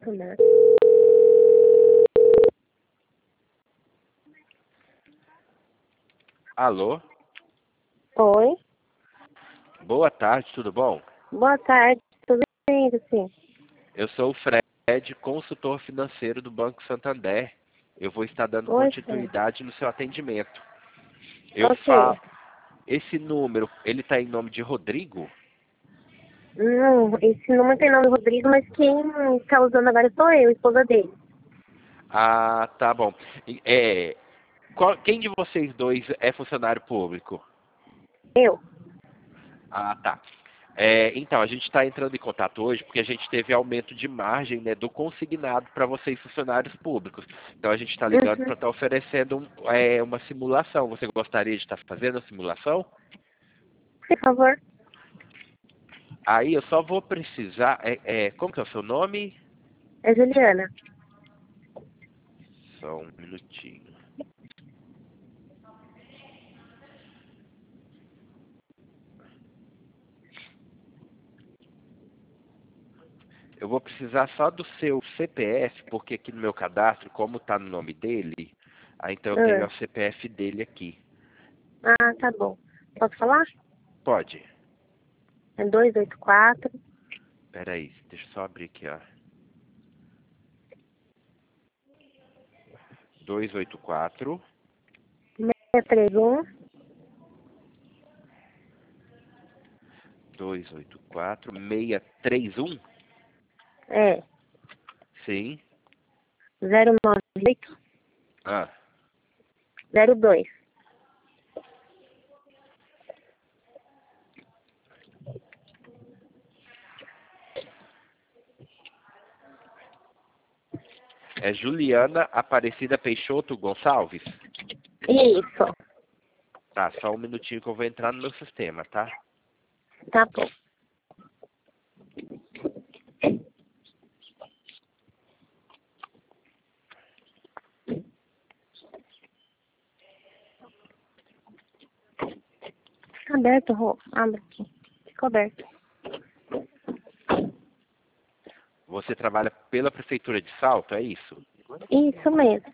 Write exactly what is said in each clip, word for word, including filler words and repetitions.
né? Alô? Oi, Boa tarde, tudo bom? boa tarde, tudo bem, assim? Eu sou o Fred, consultor financeiro do Banco Santander. Eu vou estar dando Oi, Fred. continuidade no seu atendimento. Eu Ok. falo, esse número, ele está em nome de Rodrigo? Não, esse número tem nome Rodrigo, mas quem está usando agora sou eu, esposa dele. Ah, tá bom. E, É, qual- quem de vocês dois é funcionário público? Eu? Ah, tá. É, então, a gente está entrando em contato hoje porque a gente teve aumento de margem, né, do consignado para vocês, funcionários públicos. Então, a gente está ligando Uhum. para estar oferecendo um- é, uma simulação. Você gostaria de estar fazendo a simulação? Por favor. Aí, eu só vou precisar... É, é, como que é o seu nome? É Juliana. Só um minutinho. Eu vou precisar só do seu C P F, porque aqui no meu cadastro, como está no nome dele, aí então eu tenho Ah, o C P F dele aqui. ah, tá bom. Posso falar? Pode. É dois oito quatro, Peraí, deixa eu só abrir aqui, ó. dois oito quatro, seis três um, dois oito quatro, seis três um. é, Sim. zero nove oito, Ah, zero dois. é Juliana Aparecida Peixoto Gonçalves? Isso, Tá, só um minutinho que eu vou entrar no meu sistema, tá? tá bom. Fica aberto, Rô. Abre aqui. Fica aberto. Você trabalha pela Prefeitura de Salto, é isso? Isso mesmo.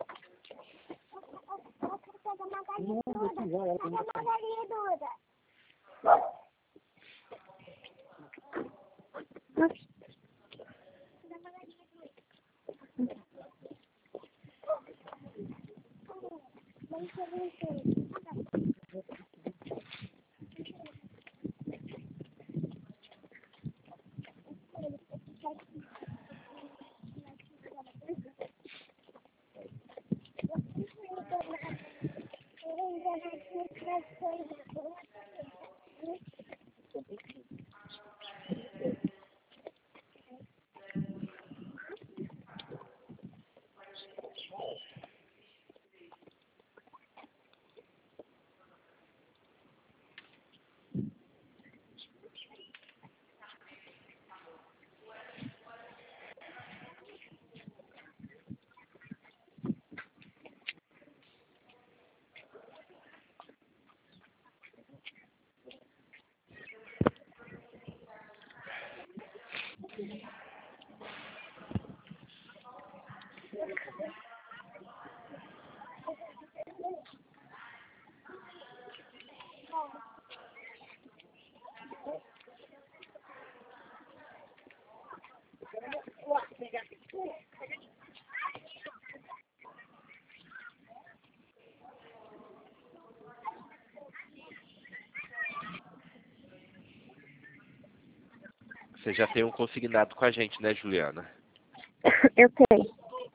Você já tem um consignado com a gente, né, Juliana? Eu tenho.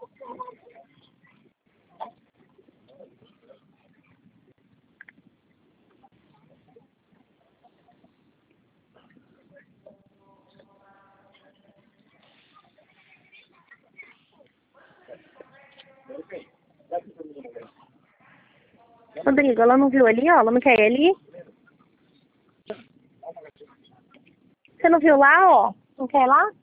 Rodrigo, ela não viu ali, ó? Ela não quer ir ali? Você não viu lá, ó? Não quer ir lá?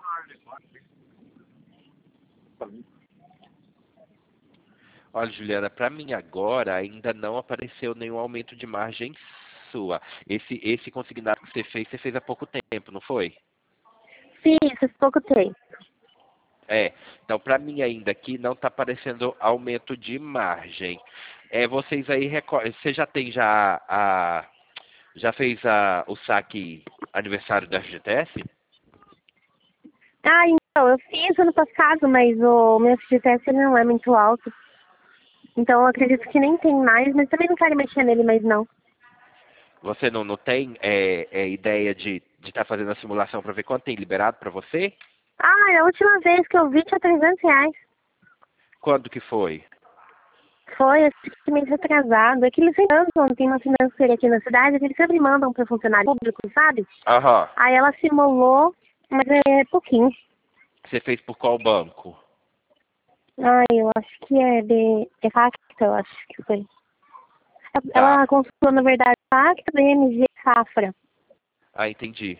Olha, Juliana, para mim agora ainda não apareceu nenhum aumento de margem sua. Esse, esse consignado que você fez, você fez há pouco tempo, não foi? Fiz, faz pouco tempo. É, então para mim ainda aqui não está aparecendo aumento de margem. É, vocês aí, reco- você já tem já a, já fez a, o saque aniversário da F G T S? Ah, então, eu fiz ano passado, mas o meu F G T S ele não é muito alto. Então eu acredito que nem tem mais, mas também não quero mexer nele mais não. Você não, não tem é, é, ideia de estar fazendo a simulação para ver quanto tem liberado para você? Ah, a última vez que eu vi tinha trezentos reais. Quando que foi? Foi, esse mês retrasado. É que eles sempre mandam, tem uma financeira aqui na cidade, que eles sempre mandam para funcionário público, sabe? Aham. Aí ela simulou, mas é pouquinho. Você fez por qual banco? Ah, eu acho que é de, de Facta, eu acho que foi. Tá. Ela consultou, na verdade, Facta, B M G, Safra, Ah, entendi.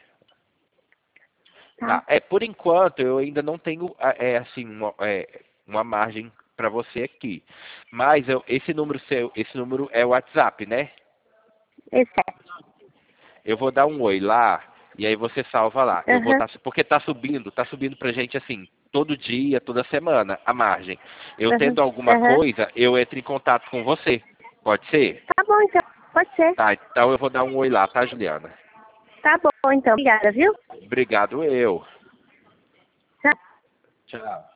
tá? Tá. É, por enquanto eu ainda não tenho ah, é, assim, uma, é, uma margem para você aqui. Mas eu, esse número seu, esse número é o WhatsApp, né? Esse é. Eu vou dar um oi lá e aí você salva lá. Eu vou Aham, tá, porque tá subindo, tá subindo pra gente assim, todo dia, toda semana, a margem. Eu aham, tendo alguma aham. coisa, eu entro em contato com você. Pode ser? Tá bom, então. Pode ser. Tá, então eu vou dar um oi lá, tá, Juliana? Tá bom, então. Obrigada, viu? Obrigado eu. Tchau. Tchau.